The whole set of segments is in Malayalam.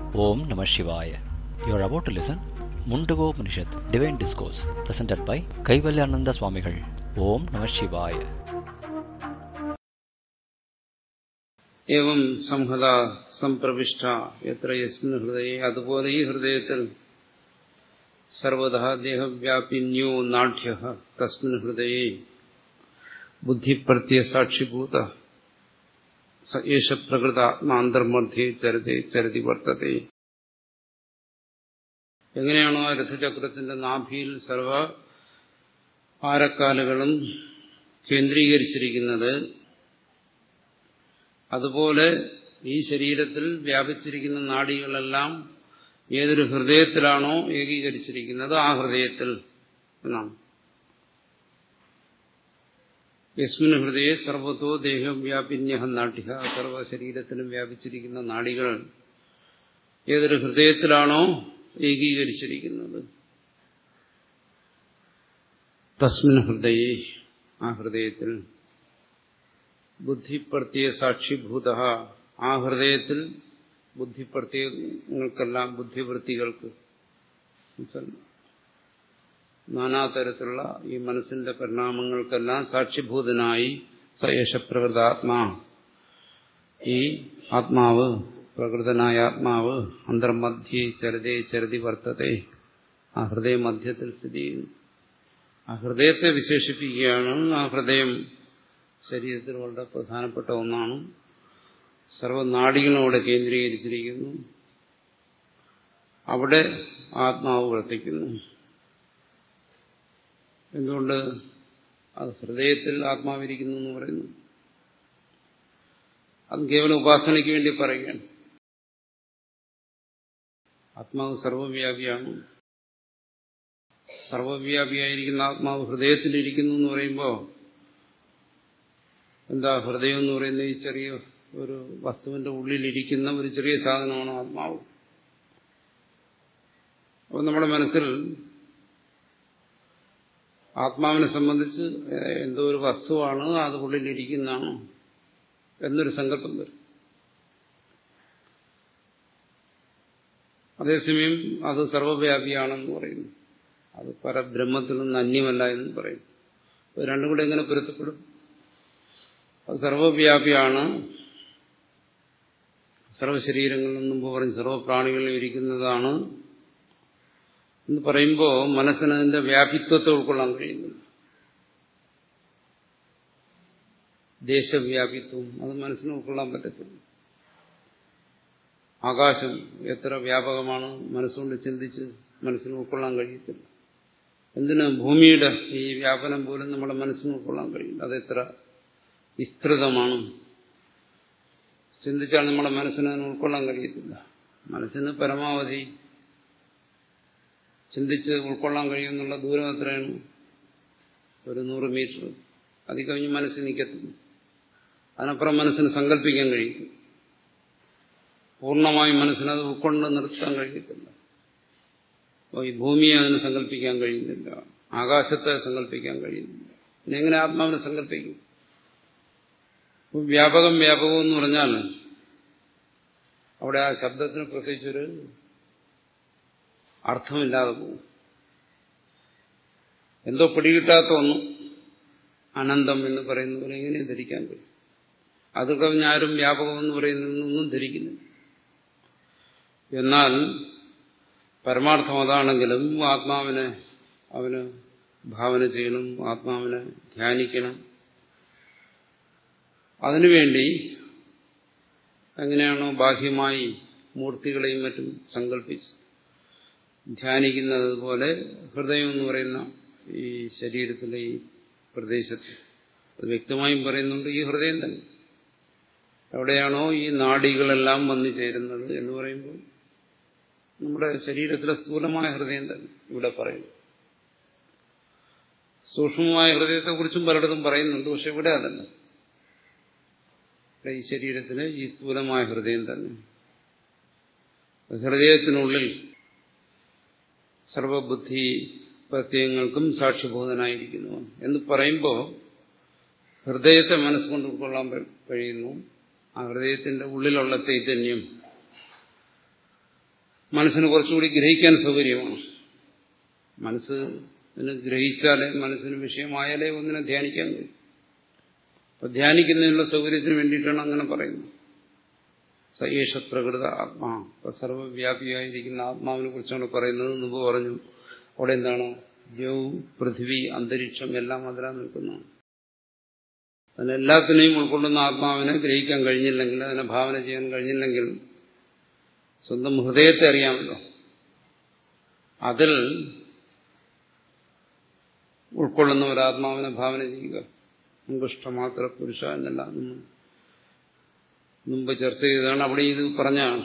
Om Namah Shivaya. You are about to listen Mundago Upanishad, Divine Discourse, presented by Kaivalyananda Swamigal. Om Namah Shivaya. एवं संहदा संप्रविष्टा यत्र यस्मिन् हृदये അതുപോലെ ഈ ഹൃദയത്തിൽ സർവദാ ദേഹവ്യാപിന്യോ നാഢ്യഃ തസ്മിन् ഹൃദയേ ബുദ്ധിപ്രത്യ സാക്ഷിഭൂത സ ഏഷ പ്രകൃതാത്മാന്തർമധ്യേ ചരതി ചരതി വർത്തത്തെ. എങ്ങനെയാണോ ആ രഥചക്രത്തിന്റെ നാഭിയിൽ സർവ ആരക്കാലുകളും കേന്ദ്രീകരിച്ചിരിക്കുന്നത്, അതുപോലെ ഈ ശരീരത്തിൽ വ്യാപിച്ചിരിക്കുന്ന നാഡികളെല്ലാം ഏതൊരു ഹൃദയത്തിലാണോ ഏകീകരിച്ചിരിക്കുന്നത് ആ ഹൃദയത്തിൽ എന്നാണ്. യസ്മിൻ ഹൃദയെ സർവതോ ദേഹവ്യാപിന്യഃ നാഡ്യഃ, സർവ ശരീരത്തിലും വ്യാപിച്ചിരിക്കുന്ന നാഡികൾ ഏതൊരു ഹൃദയത്തിലാണോ ഏകീകരിച്ചിരിക്കുന്നത് തസ്മിൻ ഹൃദയെ, ആ ഹൃദയത്തിൽ ബുദ്ധിപ്രത്യ സാക്ഷിഭൂത, ആ ഹൃദയത്തിൽ ബുദ്ധിപ്രത്യങ്ങൾക്കെല്ലാം ബുദ്ധിവൃത്തികൾക്ക് നാനാതരത്തിലുള്ള ഈ മനസ്സിന്റെ പരിണാമങ്ങൾക്കെല്ലാം സാക്ഷിഭൂതനായി സയേഷ പ്രകൃതാത്മാ, ഈ ആത്മാവ് പ്രകൃതനായ ആത്മാവ് അന്തർമധ്യേ ചരതേ ചരതി വർത്തത്തെ, ആ ഹൃദയ മധ്യത്തിൽ സ്ഥിതി ചെയ്യുന്നു. ആ ഹൃദയത്തെ വിശേഷിപ്പിക്കുകയാണ്. ആ ഹൃദയം ശരീരത്തിൽ വളരെ പ്രധാനപ്പെട്ട ഒന്നാണ്. സർവനാഡികളും അവിടെ കേന്ദ്രീകരിച്ചിരിക്കുന്നു. അവിടെ ആത്മാവ് വർത്തിക്കുന്നു. എന്തുകൊണ്ട് അത് ഹൃദയത്തിൽ ആത്മാവിരിക്കുന്നു എന്ന് പറയുന്നു? അത് കേവലം ഉപാസനയ്ക്ക് വേണ്ടി പറയുകയാണ്. ആത്മാവ് സർവവ്യാപിയാണ്. സർവവ്യാപിയായിരിക്കുന്ന ആത്മാവ് ഹൃദയത്തിലിരിക്കുന്നു എന്ന് പറയുമ്പോൾ എന്താ, ഹൃദയം എന്ന് പറയുന്നത് ഈ ചെറിയ ഒരു വസ്തുവിന്റെ ഉള്ളിലിരിക്കുന്ന ഒരു ചെറിയ സാധനമാണ് ആത്മാവ്. അപ്പോൾ നമ്മുടെ മനസ്സിൽ ആത്മാവിനെ സംബന്ധിച്ച് എന്തോ ഒരു വസ്തുവാണ്, അത് ഉള്ളിലിരിക്കുന്നതാണ് എന്നൊരു സങ്കല്പം വരും. അതേസമയം അത് സർവവ്യാപിയാണെന്ന് പറയുന്നു. അത് പരബ്രഹ്മത്തിൽ നിന്ന് അന്യമല്ല എന്ന് പറയും. അപ്പോൾ രണ്ടും കൂടെ എങ്ങനെ പൊരുത്തപ്പെടും? അത് സർവവ്യാപിയാണ്, സർവശരീരങ്ങളിൽ മുമ്പ് പറഞ്ഞ് സർവപ്രാണികളിൽ ഇരിക്കുന്നതാണ് എന്ന് പറയുമ്പോൾ മനസ്സിന് അതിന്റെ വ്യാപിത്വത്തെ ഉൾക്കൊള്ളാൻ കഴിയുന്നു. ദേശവ്യാപിത്വം അത് മനസ്സിന് ഉൾക്കൊള്ളാൻ പറ്റത്തില്ല. ആകാശം എത്ര വ്യാപകമാണ് മനസ്സുകൊണ്ട് ചിന്തിച്ച് മനസ്സിന് ഉൾക്കൊള്ളാൻ കഴിയത്തില്ല. എന്തിന്, ഭൂമിയുടെ ഈ വ്യാപനം പോലും നമ്മുടെ മനസ്സിന് ഉൾക്കൊള്ളാൻ കഴിയില്ല. അതെത്ര വിസ്തൃതമാണ്, ചിന്തിച്ചാൽ നമ്മുടെ മനസ്സിന് അതിന് ഉൾക്കൊള്ളാൻ കഴിയത്തില്ല. മനസ്സിന് പരമാവധി ചിന്തിച്ച് ഉൾക്കൊള്ളാൻ കഴിയുന്നുള്ള ദൂരം എത്രയാണ്? ഒരു 100 മീറ്റർ. അതിൽ കഴിഞ്ഞ് മനസ്സിൽ നിൽക്കത്തില്ല. അതിനപ്പുറം മനസ്സിന് സങ്കല്പിക്കാൻ കഴിയും. പൂർണ്ണമായും മനസ്സിനത് ഉൾക്കൊണ്ട് നിർത്താൻ കഴിയത്തില്ല. അപ്പോൾ ഈ ഭൂമിയെ അതിന് സങ്കല്പിക്കാൻ കഴിയുന്നില്ല, ആകാശത്തെ സങ്കല്പിക്കാൻ കഴിയുന്നില്ല. പിന്നെ എങ്ങനെ ആത്മാവിനെ സങ്കല്പിക്കും? വ്യാപകം എന്ന് പറഞ്ഞാൽ അവിടെ ആ ശബ്ദത്തിന് പ്രത്യേകിച്ചൊരു അർത്ഥമില്ലാതെ പോകും. എന്തോ പിടികിട്ടാത്ത ഒന്നും അനന്തം എന്ന് പറയുന്ന പോലെ എങ്ങനെ ധരിക്കാൻ കഴിയും? അത് കവിഞ്ഞാരും വ്യാപകം എന്ന് പറയുന്നതൊന്നും ധരിക്കുന്നില്ല. എന്നാൽ പരമാർത്ഥം അതാണെങ്കിലും ആത്മാവിനെ അവന് ഭാവന ചെയ്യണം, ആത്മാവിനെ ധ്യാനിക്കണം. അതിനുവേണ്ടി എങ്ങനെയാണോ ബാഹ്യമായി മൂർത്തികളെയും മറ്റും സങ്കല്പിച്ച് ധ്യാനിക്കുന്നത് പോലെ ഹൃദയം എന്ന് പറയുന്ന ഈ ശരീരത്തിലെ ഈ പ്രദേശത്ത് അത് വ്യക്തമായും പറയുന്നുണ്ട്, ഈ ഹൃദയം തന്നെ. എവിടെയാണോ ഈ നാഡികളെല്ലാം വന്നു ചേരുന്നത് എന്ന് പറയുമ്പോൾ നമ്മുടെ ശരീരത്തിലെ സ്ഥൂലമായ ഹൃദയം തന്നെ ഇവിടെ പറയുന്നു. സൂക്ഷ്മമായ ഹൃദയത്തെക്കുറിച്ചും പലയിടത്തും പറയുന്നുണ്ട്, പക്ഷെ ഇവിടെ അതല്ല. ഈ ശരീരത്തിന് ഈ സ്ഥൂലമായ ഹൃദയം തന്നെ. ഹൃദയത്തിനുള്ളിൽ സർവബുദ്ധി പ്രത്യയങ്ങൾക്കും സാക്ഷിഭൂതനായിരിക്കുന്നു എന്ന് പറയുമ്പോൾ ഹൃദയത്തെ മനസ്സുകൊണ്ട് ഉൾക്കൊള്ളാൻ കഴിയുന്നു. ആ ഹൃദയത്തിന്റെ ഉള്ളിലുള്ള ചൈതന്യം മനസ്സിന് കുറച്ചുകൂടി ഗ്രഹിക്കാൻ സൗകര്യമാണ്. മനസ്സിന് ഗ്രഹിച്ചാലേ, മനസ്സിന് വിഷയമായാലേ ഒന്നിനെ ധ്യാനിക്കാൻ കഴിയും. അപ്പൊ ധ്യാനിക്കുന്നതിനുള്ള സൗകര്യത്തിന് വേണ്ടിയിട്ടാണ് അങ്ങനെ പറയുന്നത്. സയേഷ പ്രകൃത ആത്മാ, അപ്പൊ സർവവ്യാപിയായിരിക്കുന്ന ആത്മാവിനെ കുറിച്ചാണ് പറയുന്നത്. മുമ്പ് പറഞ്ഞു, അവിടെ എന്താണ്? ദ്യൗ, പൃഥ്വി, അന്തരീക്ഷം എല്ലാം അതിലാണ് നിൽക്കുന്നതാണ്. അതിനെല്ലാത്തിനെയും ഉൾക്കൊള്ളുന്ന ആത്മാവിനെ ഗ്രഹിക്കാൻ കഴിഞ്ഞില്ലെങ്കിൽ, അതിനെ ഭാവന ചെയ്യാൻ കഴിഞ്ഞില്ലെങ്കിൽ, സ്വന്തം ഹൃദയത്തെ അറിയാമല്ലോ, അതിൽ ഉൾക്കൊള്ളുന്ന ഒരു ആത്മാവിനെ ഭാവന ചെയ്യുക. അങ്കുഷ്ടമാത്ര പുരുഷ എന്നെല്ലാം മുമ്പ് ചർച്ച ചെയ്തതാണ്. അവിടെ ഇത് പറഞ്ഞാണ്.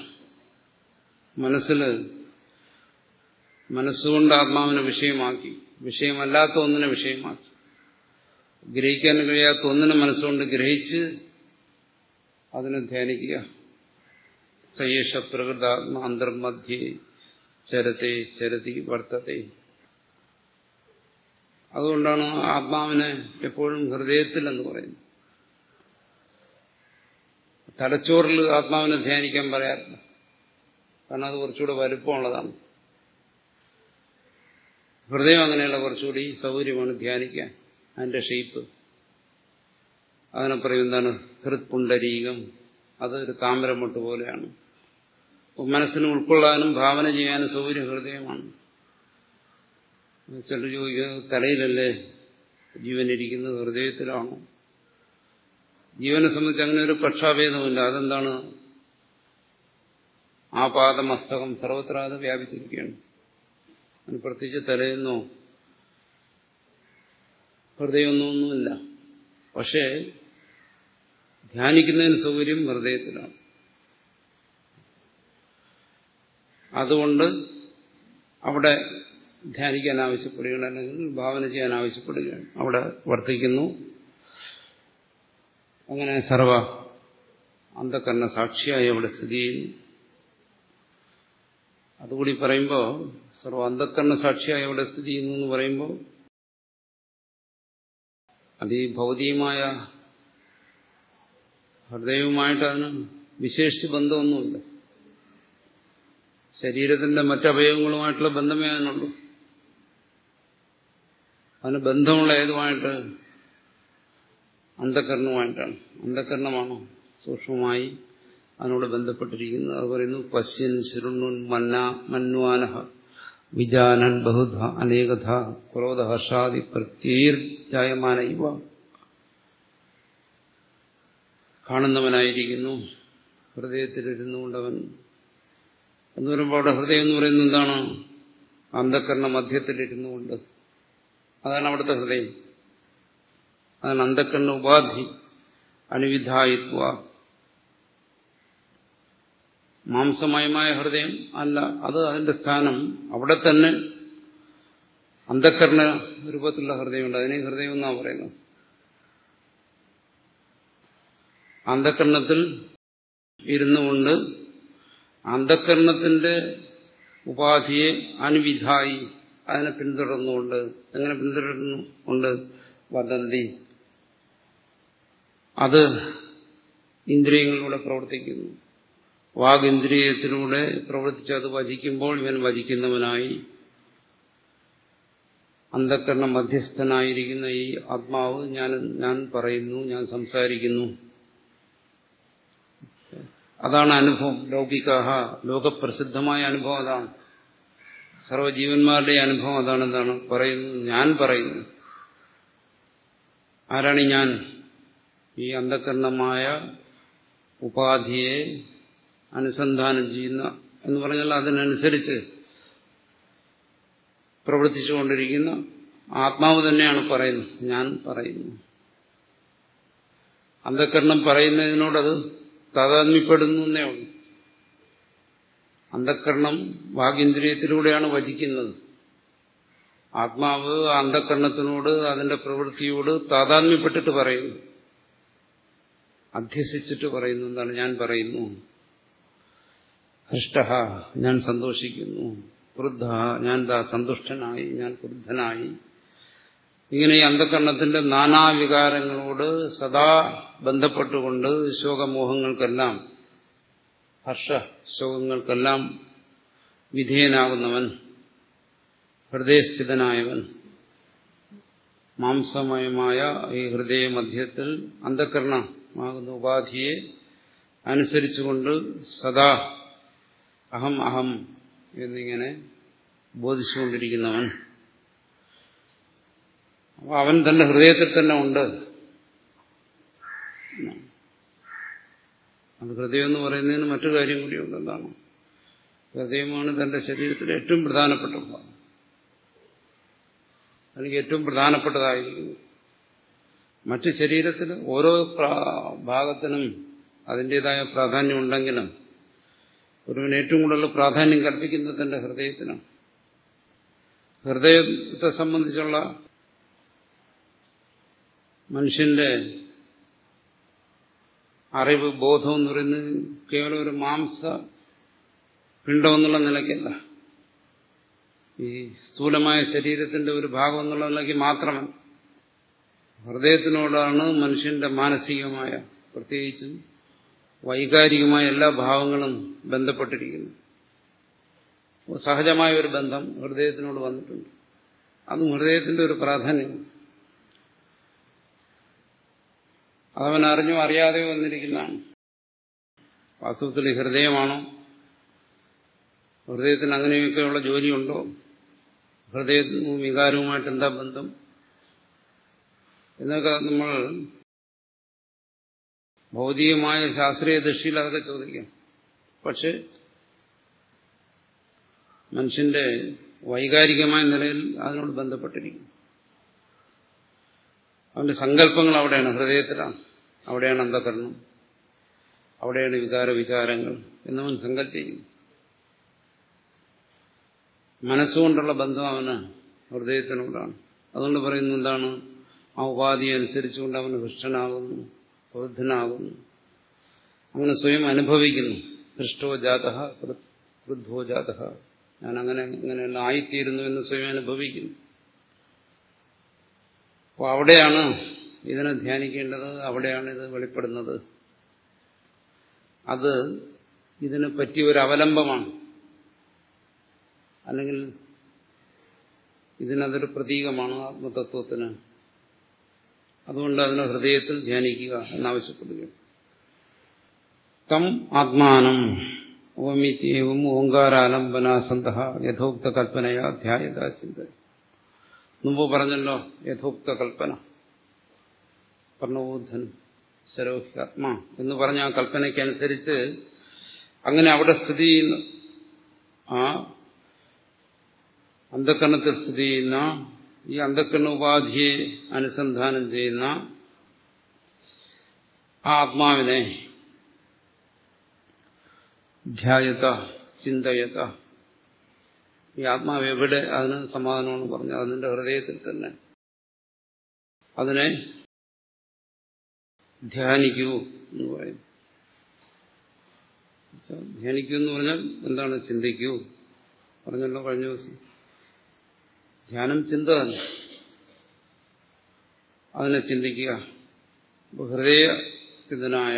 മനസ്സുകൊണ്ട് ആത്മാവിനെ വിഷയമാക്കി, വിഷയമല്ലാത്ത ഒന്നിനെ വിഷയമാക്കി, ഗ്രഹിക്കാൻ കഴിയാത്ത ഒന്നിനെ മനസ്സുകൊണ്ട് ഗ്രഹിച്ച് അതിനെ ധ്യാനിക്കുക. സയേഷ പ്രകൃതാത്മ അന്തർമധ്യേ ചരത്തെ ചരതി വർത്തത്തെ. അതുകൊണ്ടാണ് ആത്മാവിനെ എപ്പോഴും ഹൃദയത്തിൽ എന്ന് പറയുന്നത്. തലച്ചോറിൽ ആത്മാവിനെ ധ്യാനിക്കാൻ പറയാറില്ല. കാരണം അത് കുറച്ചുകൂടെ വലുപ്പമുള്ളതാണ്. ഹൃദയം അങ്ങനെയുള്ള കുറച്ചുകൂടി സൗകര്യമാണ് ധ്യാനിക്കാൻ. അതിന്റെ ഷേപ്പ് അതിനെ പറയും എന്താണ്? ഹൃത്പുണ്ടരീകം. അതൊരു താമരമുട്ട് പോലെയാണ്. മനസ്സിന് ഉൾക്കൊള്ളാനും ഭാവന ചെയ്യാനും സൗകര്യം ഹൃദയമാണ്. ചിലർ ചോദിക്കുന്നത്, തലയിലല്ലേ ജീവനിരിക്കുന്നത്, ഹൃദയത്തിലാണോ? ജീവനെ സംബന്ധിച്ച് അങ്ങനെ ഒരു പക്ഷാഭേദമില്ല. അതെന്താണ്? ആപാദമസ്തകം സർവത്ര അത് വ്യാപിച്ചിരിക്കുകയാണ്. അതിന് പ്രത്യേകിച്ച് തലയെന്നോ ഹൃദയമൊന്നുമില്ല. പക്ഷേ ധ്യാനിക്കുന്നതിന് സൗകര്യം ഹൃദയത്തിലാണ്. അതുകൊണ്ട് അവിടെ ധ്യാനിക്കാൻ ആവശ്യപ്പെടുകയാണ്, അല്ലെങ്കിൽ ഭാവന ചെയ്യാൻ ആവശ്യപ്പെടുകയാണ്. അവിടെ വർത്തിക്കുന്നു. അങ്ങനെ സർവ അന്ധകരണ സാക്ഷിയായി അവിടെ സ്ഥിതി ചെയ്യുന്നു. അതുകൂടി പറയുമ്പോൾ സർവ അന്ധകരണ സാക്ഷിയായി അവിടെ സ്ഥിതി ചെയ്യുന്നു എന്ന് പറയുമ്പോൾ അത് ഈ ഭൗതികമായ ഹൃദയവുമായിട്ട് അതിന് വിശേഷിച്ച് ബന്ധമൊന്നുമില്ല. ശരീരത്തിന്റെ മറ്റവയവങ്ങളുമായിട്ടുള്ള ബന്ധമേ അതിനുള്ളൂ. അതിന് ബന്ധമുള്ള ഏതുമായിട്ട്? അന്ധകരണവുമായിട്ടാണ്. അന്ധകരണമാണോ സൂക്ഷ്മമായി അതിനോട് ബന്ധപ്പെട്ടിരിക്കുന്നത്? അത് പറയുന്നു, പശ്യൻ ശൃണുൻ മന്വാനഹ വിജാനൻ ബഹുധ അനേകധ ക്രോധഹർഷാദി പ്രത്യീർജായമാന ഇവ. കാണുന്നവനായിരിക്കുന്നു, ഹൃദയത്തിലിരുന്നു കൊണ്ടവൻ എന്ന് പറയുമ്പോൾ അവിടെ ഹൃദയം എന്ന് പറയുന്നത് എന്താണ്? അന്ധകരണ മധ്യത്തിലിരുന്നു കൊണ്ട്. അതാണ് അവിടുത്തെ ഹൃദയം. അതാണ് അന്ധകരണ ഉപാധി അനുവിധായിത്വ. മാംസമയമായ ഹൃദയം അല്ല, അത് അതിന്റെ സ്ഥാനം അവിടെ തന്നെ. അന്ധകരണ രൂപത്തിലുള്ള ഹൃദയമുണ്ട്, അതിനെ ഹൃദയം എന്നാണ് പറയുന്നത്. അന്ധകരണത്തിൽ ഇരുന്നു കൊണ്ട് അന്ധകരണത്തിന്റെ ഉപാധിയെ അനുവിധായി അതിനെ പിന്തുടർന്നുകൊണ്ട്. എങ്ങനെ പിന്തുടരുന്നുകൊണ്ട്? വദന്തി, അത് ഇന്ദ്രിയങ്ങളിലൂടെ പ്രവർത്തിക്കുന്നു. വാഗിന്ദ്രിയത്തിലൂടെ പ്രവർത്തിച്ച് അത് വചിക്കുമ്പോൾ ഇവൻ വചിക്കുന്നവനായി. അന്ധകരണ മധ്യസ്ഥനായിരിക്കുന്ന ഈ ആത്മാവ് ഞാൻ പറയുന്നു, ഞാൻ സംസാരിക്കുന്നു. അതാണ് അനുഭവം. ലൗകികാഹ, ലോകപ്രസിദ്ധമായ അനുഭവം അതാണ്. സർവ്വജീവന്മാരുടെ അനുഭവം അതാണ്. എന്താണ് പറയുന്നത്? ഞാൻ പറയുന്നു. ആരാണ് ഞാൻ? ഈ അന്ധകരണമായ ഉപാധിയെ അനുസന്ധാനം ചെയ്യുന്ന എന്ന് പറഞ്ഞാൽ അതിനനുസരിച്ച് പ്രവർത്തിച്ചുകൊണ്ടിരിക്കുന്ന ആത്മാവ് തന്നെയാണ് പറയുന്നത്. ഞാൻ പറയുന്നു. അന്ധകരണം പറയുന്നതിനോടത് താതാത്മ്യപ്പെടുന്നു എന്നേ ഉള്ളൂ. അന്ധകരണം വാഗിന്ദ്രിയത്തിലൂടെയാണ് വചിക്കുന്നത്. ആത്മാവ് അന്ധകരണത്തിനോട് അതിന്റെ പ്രവൃത്തിയോട് താതാത്മ്യപ്പെട്ടിട്ട് പറയുന്നു, അധ്യസിച്ചിട്ട് പറയുന്നു. എന്താണ്? ഞാൻ പറയുന്നു. ഹൃഷ്ടഃ, ഞാൻ സന്തോഷിക്കുന്നു. ക്രുദ്ധഃ, ഞാൻ സന്തുഷ്ടനായി, ഞാൻ ക്രുദ്ധനായി. ഇങ്ങനെ ഈ അന്ധകരണത്തിന്റെ നാനാവികാരങ്ങളോട് സദാ ബന്ധപ്പെട്ടുകൊണ്ട് ശോകമോഹങ്ങൾക്കെല്ലാം, ഹർഷ ശോകങ്ങൾക്കെല്ലാം വിധേയനാകുന്നവൻ, ഹൃദയസ്ഥിതനായവൻ, മാംസമയമായ ഈ ഹൃദയമധ്യത്തിൽ അന്ധഃകരണമാകുന്ന ഉപാധിയെ അനുസരിച്ചുകൊണ്ട് സദാ അഹം അഹം എന്നിങ്ങനെ ബോധിച്ചുകൊണ്ടിരിക്കുന്നവൻ. അപ്പോൾ അവൻ തന്റെ ഹൃദയത്തിൽ തന്നെ ഉണ്ട്. അത് ഹൃദയം എന്ന് പറയുന്നതിന് മറ്റു കാര്യം കൂടിയുണ്ട്. എന്താണ്? ഹൃദയമാണ് തന്റെ ശരീരത്തിലെ ഏറ്റവും പ്രധാനപ്പെട്ട ഭാഗം, അല്ലെങ്കിൽ ഏറ്റവും പ്രധാനപ്പെട്ടതായിരിക്കുന്നു. മറ്റ് ശരീരത്തിൽ ഓരോ ഭാഗത്തിനും അതിൻ്റെതായ പ്രാധാന്യം ഉണ്ടെങ്കിലും ഒരുവന് ഏറ്റവും കൂടുതൽ പ്രാധാന്യം കൽപ്പിക്കുന്നത് തന്റെ ഹൃദയത്തിനാണ്. ഹൃദയത്തെ സംബന്ധിച്ചുള്ള മനുഷ്യന്റെ അറിവ്, ബോധം എന്ന് പറയുന്നത് കേവലം ഒരു മാംസ പിണ്ഡമെന്നുള്ള നിലയ്ക്കല്ല, ഈ സ്ഥൂലമായ ശരീരത്തിന്റെ ഒരു ഭാഗം എന്നുള്ള നിലയ്ക്ക് മാത്രമല്ല. ഹൃദയത്തിനോടാണ് മനുഷ്യന്റെ മാനസികമായ, പ്രത്യേകിച്ചും വൈകാരികമായ എല്ലാ ഭാവങ്ങളും ബന്ധപ്പെട്ടിരിക്കുന്നു. സഹജമായ ഒരു ബന്ധം ഹൃദയത്തിനോട് വന്നിട്ടുണ്ട്. അതും ഹൃദയത്തിന്റെ ഒരു പ്രാധാന്യം. അതവൻ അറിഞ്ഞോ അറിയാതെയോ വന്നിരിക്കുന്നതാണ്. വാസ്തവത്തിൽ ഹൃദയമാണോ, ഹൃദയത്തിന് അങ്ങനെയൊക്കെയുള്ള ജോലിയുണ്ടോ, ഹൃദയവും വികാരവുമായിട്ട് എന്താ ബന്ധം എന്നൊക്കെ നമ്മൾ ഭൗതികമായ ശാസ്ത്രീയ ദൃഷ്ടിയിൽ അതൊക്കെ ചോദിക്കാം. പക്ഷെ മനുഷ്യന്റെ വൈകാരികമായ നിലയിൽ അതിനോട് ബന്ധപ്പെട്ടിരിക്കും. അവന്റെ സങ്കല്പങ്ങൾ അവിടെയാണ്, ഹൃദയത്തിലാണ്. അവിടെയാണ് അന്ധകരണം, അവിടെയാണ് വികാര വിചാരങ്ങൾ എന്നവൻ സങ്കല്പിക്കും. മനസ്സുകൊണ്ടുള്ള ബന്ധം അവന് ഹൃദയത്തിനോടാണ്. അതുകൊണ്ട് പറയുന്നു എന്താണ്, ആ ഉപാധി അനുസരിച്ചുകൊണ്ട് അവന് ഹൃഷ്ടനാകുന്നു, ക്രുദ്ധനാകുന്നു, അങ്ങനെ സ്വയം അനുഭവിക്കുന്നു. ഹൃഷ്ടോ ജാതഃ ക്രുദ്ധോ ജാതഃ, ഞാൻ അങ്ങനെയെല്ലാം ആയിത്തീരുന്നു എന്ന് സ്വയം അനുഭവിക്കുന്നു. അപ്പോൾ അവിടെയാണ് ഇതിനെ ധ്യാനിക്കേണ്ടത്, അവിടെയാണ് ഇത് വെളിപ്പെടുന്നത്. അത് ഇതിന് പറ്റിയ ഒരു അവലംബമാണ്, അല്ലെങ്കിൽ ഇതിനതൊരു പ്രതീകമാണ് ആത്മതത്വത്തിന്. അതുകൊണ്ട് അതിനെ ഹൃദയത്തിൽ ധ്യാനിക്കുക എന്നാവശ്യപ്പെടുക. തം ആത്മാനം ഓമിത്യേവം ഓങ്കാരാലംബനാസന്ത യഥോക്ത കൽപ്പനയാ ധ്യായതാ ചിന്ത. മുമ്പ് പറഞ്ഞല്ലോ, യഥോക്ത കൽപ്പന, പ്രണവോധനം ശരോഹ്യാത്മാ എന്ന് പറഞ്ഞ ആ കൽപ്പനയ്ക്കനുസരിച്ച് അങ്ങനെ അവിടെ സ്ഥിതി ചെയ്യുന്ന, ആ അന്ധകരണത്തിൽ സ്ഥിതി ചെയ്യുന്ന, ഈ അന്ധകരണ ഉപാധിയെ അനുസന്ധാനം ചെയ്യുന്ന ആ ആത്മാവിനെ ധ്യായത ചിന്തയത. ഈ ആത്മാവ് എവിടെ, അതിന് സമാധാനമാണ് പറഞ്ഞത്, അതിന്റെ ഹൃദയത്തിൽ തന്നെ. അതിനെ ധ്യാനിക്കൂ എന്ന് പറയും. ധ്യാനിക്കൂ എന്ന് പറഞ്ഞാൽ എന്താണ്? ചിന്തിക്കൂ. പറഞ്ഞല്ലോ കഴിഞ്ഞ ദിവസം, ധ്യാനം ചിന്ത തന്നെ. അതിനെ ചിന്തിക്കുക. ഹൃദയസ്ഥിതനായ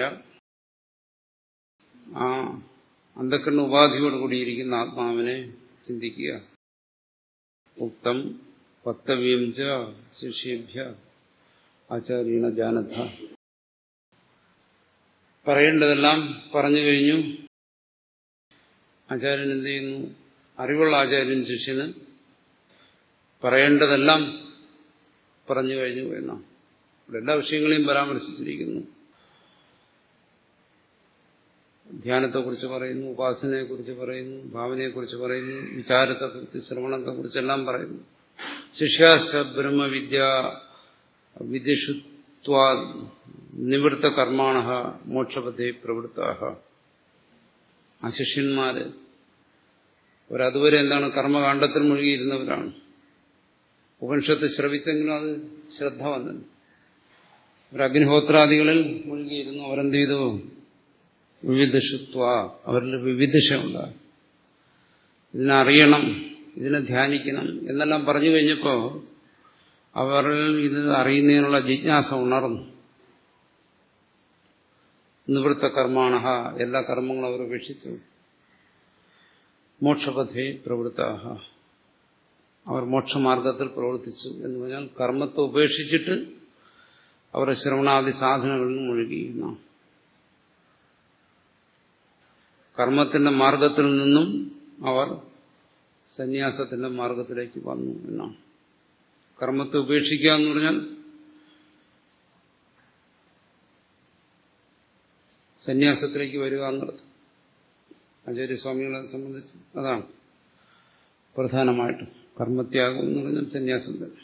ആ അന്ധകരണ ഉപാധിയോട് കൂടിയിരിക്കുന്ന ആത്മാവിനെ ചിന്തിക്കുക. ഉക്തം വക്തവ്യം ച ശിഷ്യേഭ്യ ആചാര്യേണ ജാനത. പറയേണ്ടതെല്ലാം പറഞ്ഞു കഴിഞ്ഞു. ആചാര്യൻ എന്ത് ചെയ്യുന്നു? അറിവുള്ള ആചാര്യൻ ശിഷ്യന് പറയേണ്ടതെല്ലാം പറഞ്ഞു കഴിഞ്ഞു എന്നാണ്. ഇവിടെ എല്ലാ വിഷയങ്ങളെയും പരാമർശിച്ചിരിക്കുന്നു. ധ്യാനത്തെക്കുറിച്ച് പറയുന്നു, ഉപാസനയെക്കുറിച്ച് പറയുന്നു, ഭാവനയെക്കുറിച്ച് പറയുന്നു, വിചാരത്തെക്കുറിച്ച്, ശ്രവണത്തെക്കുറിച്ചെല്ലാം പറയുന്നു. ശിഷ്യാശ്ച ബ്രഹ്മവിദ്യ വിദിഷുത്വാ നിവൃത്ത കർമാണഃ മോക്ഷപഥേ പ്രവൃത്താഃ. ആ ശിഷ്യന്മാര് ഒരതുവരെ എന്താണ്? കർമ്മകാണ്ഡത്തിൽ മുഴുകിയിരുന്നവരാണ്. ഉപനിഷത്ത് ശ്രവിച്ചെങ്കിലും അത് ശ്രദ്ധ വന്നു. ഒരു അഗ്നിഹോത്രാദികളിൽ മുഴുകിയിരുന്നു. അവരെന്ത് ചെയ്തു? വിവിധിഷത്വ, അവരിൽ വിവിധിഷയുണ്ടായി. ഇതിനറിയണം, ഇതിനെ ധ്യാനിക്കണം എന്നെല്ലാം പറഞ്ഞു കഴിഞ്ഞപ്പോൾ അവരിൽ ഇത് അറിയുന്നതിനുള്ള ജിജ്ഞാസ ഉണർന്നു. നിവൃത്ത കർമാണഃ, എല്ലാ കർമ്മങ്ങളും അവർ ഉപേക്ഷിച്ചു. മോക്ഷപഥേ പ്രവൃത്താഹ, അവർ മോക്ഷമാർഗത്തിൽ പ്രവർത്തിച്ചു എന്ന് പറഞ്ഞാൽ കർമ്മത്തെ ഉപേക്ഷിച്ചിട്ട് അവർ ശ്രവണാദി സാധനങ്ങളിൽ മുഴുകിയിരുന്നു. കർമ്മത്തിന്റെ മാർഗത്തിൽ നിന്നും അവർ സന്യാസത്തിന്റെ മാർഗത്തിലേക്ക് വന്നു എന്നാണ്. കർമ്മത്തെ ഉപേക്ഷിക്കുക എന്ന് പറഞ്ഞാൽ സന്യാസത്തിലേക്ക് വരിക എന്നർത്ഥം. ആചാര്യസ്വാമികളെ സംബന്ധിച്ച് അതാണ് പ്രധാനമായിട്ടും. കർമ്മത്യാഗം എന്ന് പറഞ്ഞാൽ സന്യാസം തന്നെ.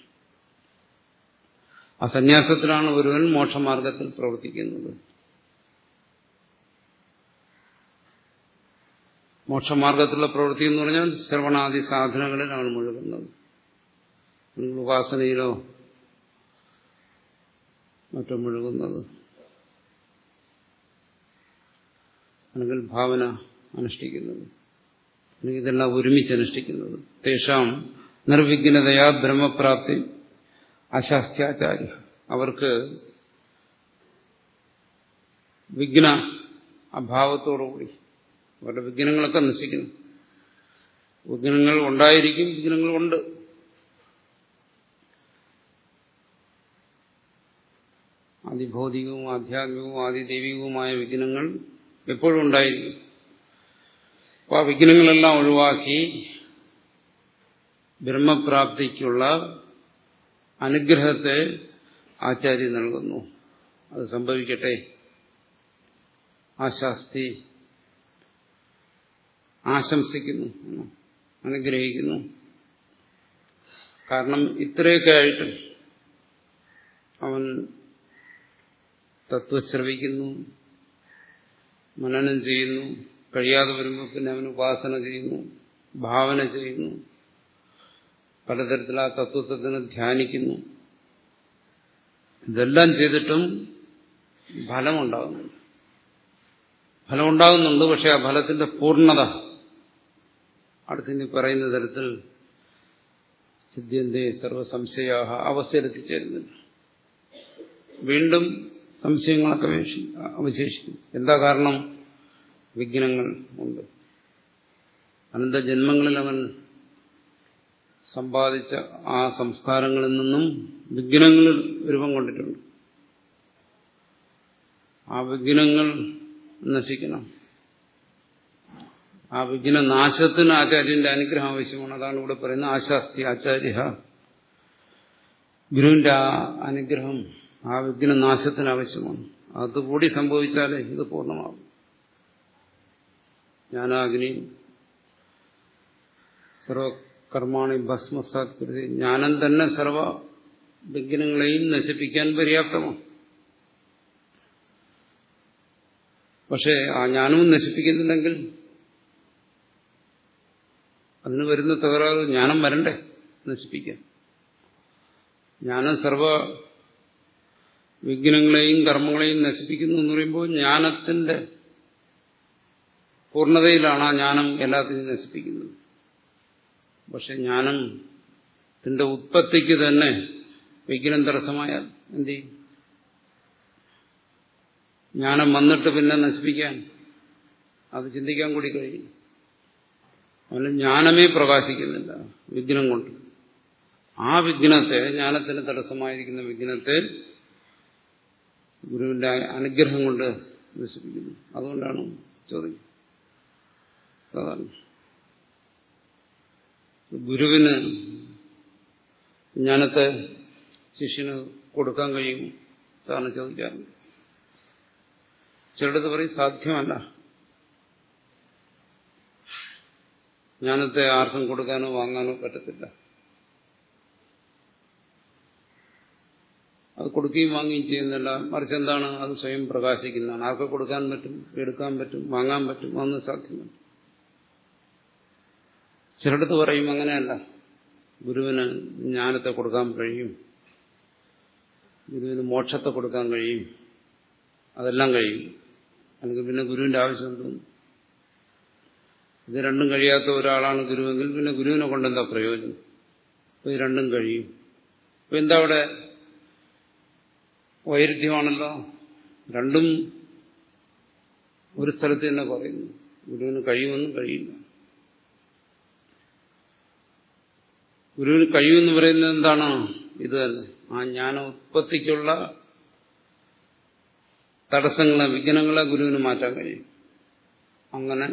ആ സന്യാസത്തിലാണ് ഒരുവൻ മോക്ഷമാർഗത്തിൽ പ്രവർത്തിക്കുന്നത്. മോക്ഷമാർഗത്തിലുള്ള പ്രവൃത്തി എന്ന് പറഞ്ഞാൽ ശ്രവണാദി സാധനങ്ങളിലാണ് മുഴുകുന്നത്. നിങ്ങൾ ഉപാസനയിലോ മറ്റോ മുഴുകുന്നത്, അല്ലെങ്കിൽ ഭാവന അനുഷ്ഠിക്കുന്നത്, അല്ലെങ്കിൽ ഇതെല്ലാം ഒരുമിച്ച് അനുഷ്ഠിക്കുന്നത്. തേഷാം നിർവിഘ്നതയാ ബ്രഹ്മപ്രാപ്തി അശാസ്ത്യാചാര്യ, അവർക്ക് വിഘ്ന അഭാവത്തോടുകൂടി അവരുടെ വിഘ്നങ്ങളൊക്കെ നശിക്കുന്നു. വിഘ്നങ്ങൾ ഉണ്ടായിരിക്കും, വിഘ്നങ്ങളുണ്ട്. ആദിഭൗതികവും ആധ്യാത്മികവും ആദിദൈവികവുമായ വിഘ്നങ്ങൾ എപ്പോഴും ഉണ്ടായിരിക്കും. അപ്പോൾ ആ വിഘ്നങ്ങളെല്ലാം ഒഴിവാക്കി ബ്രഹ്മപ്രാപ്തിക്കുള്ള അനുഗ്രഹത്തെ ആചാര്യൻ നൽകുന്നു. അത് സംഭവിക്കട്ടെ. ആശാസ്തി, ആശംസിക്കുന്നു, അനുഗ്രഹിക്കുന്നു. കാരണം ഇത്രയൊക്കെ ആയിട്ട് അവൻ തത്വശ്രവിക്കുന്നു, മനനം ചെയ്യുന്നു, കഴിയാതെ വരുമ്പോൾ പിന്നെ അവൻ ഉപാസന ചെയ്യുന്നു, ഭാവന ചെയ്യുന്നു, പലതരത്തിൽ ആ തത്വത്തിന് ധ്യാനിക്കുന്നു. ഇതെല്ലാം ചെയ്തിട്ടും ഫലമുണ്ടാകുന്നുണ്ട്. ഫലമുണ്ടാകുന്നുണ്ട്, പക്ഷെ ആ ഫലത്തിന്റെ പൂർണ്ണത അടുത്തിനി പറയുന്ന തരത്തിൽ സിദ്ധ്യന്തേ സർവസംശയാഹ അവസ്ഥയിലെത്തിച്ചേരുന്നില്ല. വീണ്ടും സംശയങ്ങളൊക്കെ അവശേഷിക്കും. എന്താ കാരണം? വിഘ്നങ്ങൾ ഉണ്ട്. അനന്ത ജന്മങ്ങളിൽ അവൻ സമ്പാദിച്ച ആ സംസ്കാരങ്ങളിൽ നിന്നും വിഘ്നങ്ങൾ രൂപം കൊണ്ടിട്ടുണ്ട്. ആ വിഘ്നങ്ങൾ നശിക്കണം. ആ വിഘ്നനാശത്തിന് ആചാര്യന്റെ അനുഗ്രഹം ആവശ്യമാണ്. അതാണ് ഇവിടെ പറയുന്നത് ആശാസ്തി ആചാര്യ. ഗുരുവിന്റെ ആ അനുഗ്രഹം ആ വിഘ്നനാശത്തിന് ആവശ്യമാണ്. അതുകൂടി സംഭവിച്ചാലേ ഇത് പൂർണ്ണമാകും. ജ്ഞാനാഗ്നി സർവകർമാണി ഭസ്മസാത്കൃതി, ജ്ഞാനം തന്നെ സർവ വിഘ്നങ്ങളെയും നശിപ്പിക്കാൻ പര്യാപ്തമാണ്. പക്ഷേ ആ ജ്ഞാനവും നശിപ്പിക്കുന്നില്ലെങ്കിൽ അതിന് വരുന്ന തകരാറ് ജ്ഞാനം വരണ്ടേ നശിപ്പിക്കാൻ. ജ്ഞാനം സർവ വിഘ്നങ്ങളെയും കർമ്മങ്ങളെയും നശിപ്പിക്കുന്നു എന്ന് പറയുമ്പോൾ ജ്ഞാനത്തിന്റെ പൂർണ്ണതയിലാണ് ആ ജ്ഞാനം എല്ലാത്തിനെയും നശിപ്പിക്കുന്നത്. പക്ഷെ ജ്ഞാനത്തിന്റെ ഉത്പത്തിക്ക് തന്നെ വിഘ്നം തടസ്സമായാൽ എന്ത് ചെയ്യും? ജ്ഞാനം വന്നിട്ട് പിന്നെ നശിപ്പിക്കാൻ അത് ചിന്തിക്കാൻ കൂടി കഴിയും. അവന് ജ്ഞാനമേ പ്രകാശിക്കുന്നില്ല വിഘ്നം കൊണ്ട്. ആ വിഘ്നത്തെ, ജ്ഞാനത്തിന് തടസ്സമായിരിക്കുന്ന വിഘ്നത്തെ ഗുരുവിന്റെ അനുഗ്രഹം കൊണ്ട് നശിപ്പിക്കുന്നു. അതുകൊണ്ടാണ് ചോദ്യം. സാധാരണ ഗുരുവിന് ജ്ഞാനത്തെ ശിഷ്യന് കൊടുക്കാൻ കഴിയും സാറിന് ചോദിക്കാറുണ്ട്. ചിലടത്ത് പറയും സാധ്യമല്ല, ജ്ഞാനത്തെ ആർക്കും കൊടുക്കാനോ വാങ്ങാനോ പറ്റത്തില്ല. അത് കൊടുക്കുകയും വാങ്ങുകയും ചെയ്യുന്നില്ല. മറിച്ച് എന്താണ്? അത് സ്വയം പ്രകാശിക്കുന്നതാണ്. ആർക്ക് കൊടുക്കാൻ പറ്റും, എടുക്കാൻ പറ്റും, വാങ്ങാൻ പറ്റും, അതൊന്നും സാധ്യമല്ല. ചിലടത്ത് പറയും അങ്ങനെയല്ല, ഗുരുവിന് ജ്ഞാനത്തെ കൊടുക്കാൻ കഴിയും, ഗുരുവിന് മോക്ഷത്തെ കൊടുക്കാൻ കഴിയും, അതെല്ലാം കഴിയും. അല്ലെങ്കിൽ പിന്നെ ഗുരുവിന്റെ ആവശ്യമുണ്ട്. ഇത് രണ്ടും കഴിയാത്ത ഒരാളാണ് ഗുരുവെങ്കിൽ പിന്നെ ഗുരുവിനെ കൊണ്ടെന്താ പ്രയോജനം? അപ്പൊ ഇത് രണ്ടും കഴിയും. അപ്പൊ എന്താ അവിടെ വൈരുദ്ധ്യമാണല്ലോ. രണ്ടും ഒരു സ്ഥലത്ത് തന്നെ പറയുന്നു. ഗുരുവിന് കഴിയുമെന്നും കഴിയില്ല. ഗുരുവിന് കഴിയുമെന്ന് പറയുന്നത് എന്താണ്? ഇത് തന്നെ. ആ ജ്ഞാനോത്പത്തിക്കുള്ള തടസ്സങ്ങളെ, വിഘ്നങ്ങളെ ഗുരുവിന് മാറ്റാൻ കഴിയും. അങ്ങനെ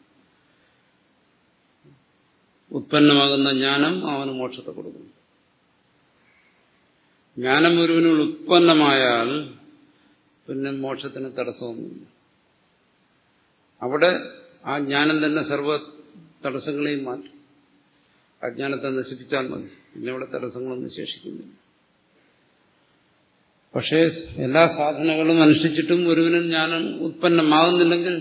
ഉത്പന്നമാകുന്ന ജ്ഞാനം അവന് മോക്ഷത്തെ കൊടുക്കും. ജ്ഞാനം ഗുരുവിന് ഉത്പന്നമായാൽ പിന്നെ മോക്ഷത്തിന് തടസ്സമൊന്നുമില്ല. അവിടെ ആ ജ്ഞാനം തന്നെ സർവ്വ തടസ്സങ്ങളെയും മാറ്റും. അജ്ഞാനത്തെ നശിപ്പിച്ചാൽ മതി, പിന്നെ അവിടെ തടസ്സങ്ങളൊന്നും ശേഷിക്കുന്നില്ല. പക്ഷേ എല്ലാ സാധനങ്ങളും അനുഷ്ഠിച്ചിട്ടും ഒരുവിന് ജ്ഞാനം ഉത്പന്നമാകുന്നില്ലെങ്കിൽ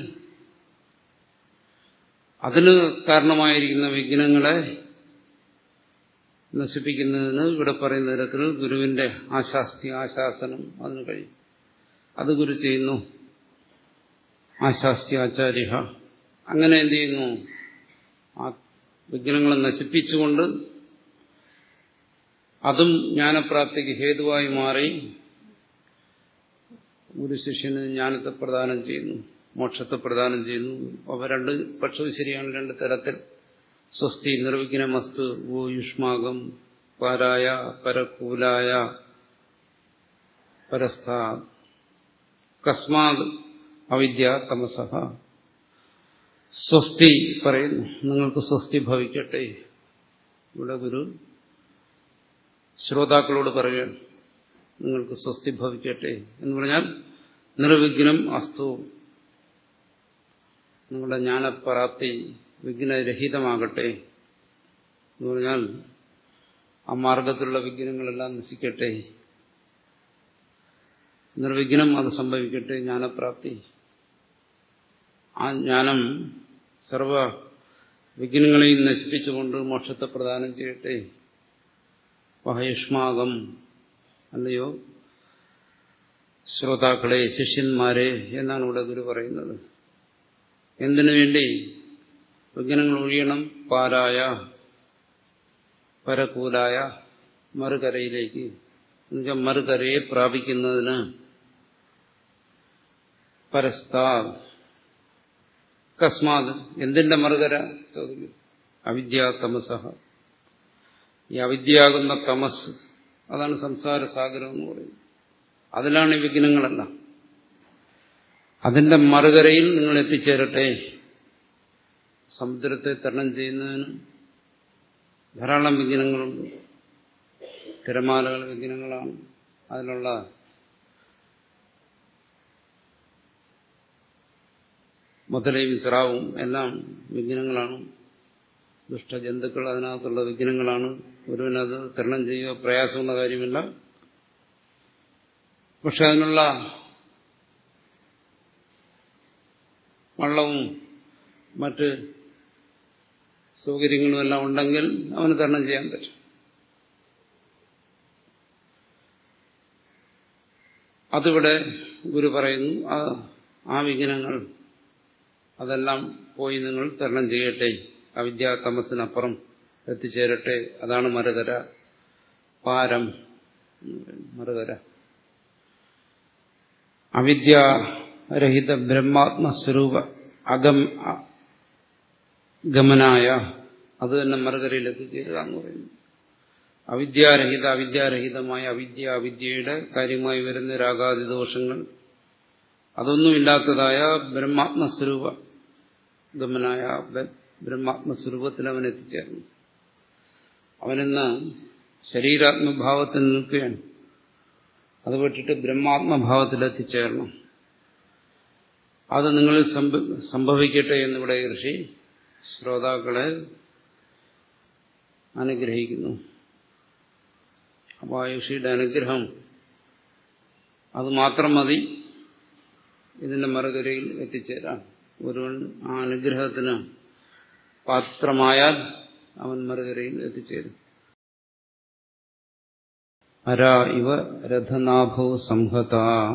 അതിന് കാരണമായിരിക്കുന്ന വിഘ്നങ്ങളെ നശിപ്പിക്കുന്നതിന് ഇവിടെ പറയുന്ന തരത്തിൽ ഗുരുവിന്റെ ആശാസനം അതിന് കഴിയും. അത് ഗുരു ചെയ്യുന്നു. ആശാസ്ത്യാചാര്യ അങ്ങനെ എന്ത് ചെയ്യുന്നു? ആ വിഘ്നങ്ങളെ നശിപ്പിച്ചുകൊണ്ട് അതും ജ്ഞാനപ്രാപ്തിക്ക് ഹേതുവായി മാറി ഗുരു ശിഷ്യന് ജ്ഞാനത്തെ പ്രദാനം ചെയ്യുന്നു, മോക്ഷത്തെ പ്രദാനം ചെയ്യുന്നു. അവ രണ്ട് പക്ഷവും ശരിയാണ്, രണ്ട് തരത്തിൽ. സ്വസ്തി നിർവിഘ്നമസ്തു വോ യുഷ്മാകം പാരായ പരകൂലായ പരസ്ഥാ കസ്മാത് അവിദ്യ തമസഹ. സ്വസ്തി പറയുന്നു, നിങ്ങൾക്ക് സ്വസ്തി ഭവിക്കട്ടെ. ഇവിടെ ഗുരു ശ്രോതാക്കളോട് പറയുകയാണ്, നിങ്ങൾക്ക് സ്വസ്തി ഭവിക്കട്ടെ എന്ന് പറഞ്ഞാൽ നിർവിഘ്നം അസ്തു, നിങ്ങളുടെ ജ്ഞാനപ്രാപ്തി വിഘ്നരഹിതമാകട്ടെ എന്ന് പറഞ്ഞാൽ ആ മാർഗത്തിലുള്ള വിഘ്നങ്ങളെല്ലാം നശിക്കട്ടെ. നിർവിഘ്നം അത് സംഭവിക്കട്ടെ, ജ്ഞാനപ്രാപ്തി. ആ ജ്ഞാനം സർവ വിഘ്നങ്ങളെയും നശിപ്പിച്ചുകൊണ്ട് മോക്ഷത്തെ പ്രദാനം ചെയ്യട്ടെ. വഹയുഷ്മാകം, അല്ലയോ ശ്രോതാക്കളെ, ശിഷ്യന്മാരെ എന്നാണ് ഇവിടെ ഗുരു പറയുന്നത്. എന്തിനു വേണ്ടി? വിഘ്നങ്ങൾ ഒഴിയണം. പാരായ പരകൂലായ, മറുകരയിലേക്ക്, എന്നുവെച്ചാൽ മറുകരയെ പ്രാപിക്കുന്നതിന്. പരസ്ഥാ കസ്മാത്, എന്തിന്റെ മറുകര ചോദിക്കും? അവിദ്യാ തമസഹ. ഈ അവിദ്യയാകുന്ന തമസ്, അതാണ് സംസാര സാഗരം എന്ന് പറയുന്നത്. അതിലാണ് ഈ വിഘ്നങ്ങളെല്ലാം. അതിന്റെ മറുകരയിൽ നിങ്ങൾ എത്തിച്ചേരട്ടെ. സമുദ്രത്തെ തരണം ചെയ്യുന്നതിന് ധാരാളം വിഘ്നങ്ങളുണ്ട്. തിരമാലകൾ വിഘ്നങ്ങളാണ്. അതിനുള്ള മുതലയും സ്രാവും എല്ലാം വിഘ്നങ്ങളാണ്. ദുഷ്ടജന്തുക്കൾ അതിനകത്തുള്ള വിഘ്നങ്ങളാണ്. ഒരുവനത് തരണം ചെയ്യുക പ്രയാസമുള്ള കാര്യമില്ല. പക്ഷെ അതിനുള്ള വള്ളവും മറ്റ് സൗകര്യങ്ങളും എല്ലാം ഉണ്ടെങ്കിൽ അവന് തരണം ചെയ്യാൻ പറ്റും. അതിവിടെ ഗുരു പറയുന്നു, ആ വിഘ്നങ്ങൾ അതെല്ലാം പോയി നിങ്ങൾ തരണം ചെയ്യട്ടെ, അവിദ്യാ തമസിനപ്പുറം എത്തിച്ചേരട്ടെ. അതാണ് മറുകര. പാരം മറുകര. അവിദ്യാരഹിത ബ്രഹ്മാത്മസ്വരൂപ ഗമനായ, അത് തന്നെ മറുകരയിൽ എത്തിച്ചേരുക എന്ന് പറയുന്നു. അവിദ്യാരഹിതമായ അവിദ്യയുടെ കാര്യമായി വരുന്ന രാഗാദി ദോഷങ്ങൾ അതൊന്നുമില്ലാത്തതായ ബ്രഹ്മാത്മസ്വരൂപ ഗമനായ ബ്രഹ്മാത്മസ്വരൂപത്തിൽ അവൻ എത്തിച്ചേർന്നു. അവനിന്ന് ശരീരാത്മഭാവത്തിൽ നിൽക്കുകയാണ്. അത് വിട്ടിട്ട് ബ്രഹ്മാത്മഭാവത്തിൽ എത്തിച്ചേർന്നു. അത് നിങ്ങളിൽ സംഭവിക്കട്ടെ എന്നിവിടെ ഋഷി ശ്രോതാക്കളെ അനുഗ്രഹിക്കുന്നു. അപ്പോൾ ആ ഋഷിയുടെ അനുഗ്രഹം അത് മാത്രം മതി ഇതിന്റെ മറുകരയിൽ എത്തിച്ചേരാൻ. ഒരുവൻ ആ അനുഗ്രഹത്തിന് പാത്രമായാൽ അവൻ മറുകരയിൽ എത്തിച്ചേരും. അരാ ഇവ രഥനാഭോ സംഹത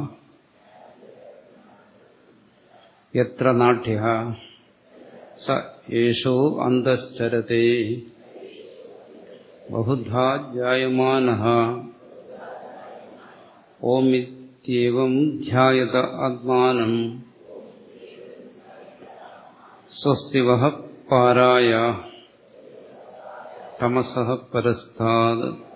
യത്ര നാട്യ സ യേശോ അന്തശ്ചരത്തെ ബഹുധാ ജായമാനഃ ഓമിത്യേവം ധ്യായത ആത്മാനം സ്വസ്തി വഃ പാരായ തമസഃ പരസ്ഥാത്